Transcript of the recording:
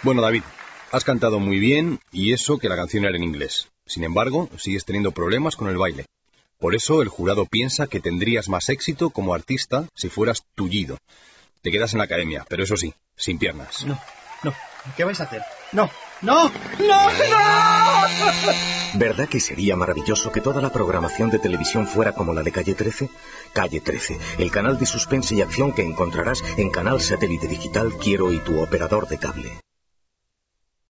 Bueno, David, has cantado muy bien y eso que la canción era en inglés. Sin embargo, sigues teniendo problemas con el baile. Por eso el jurado piensa que tendrías más éxito como artista si fueras tullido. Te quedas en la academia, pero eso sí, sin piernas. No. ¿Qué vais a hacer? ¡No! ¿Verdad que sería maravilloso que toda la programación de televisión fuera como la de Calle 13? Calle 13, el canal de suspense y acción que encontrarás en Canal Satélite Digital Quiero y tu operador de cable.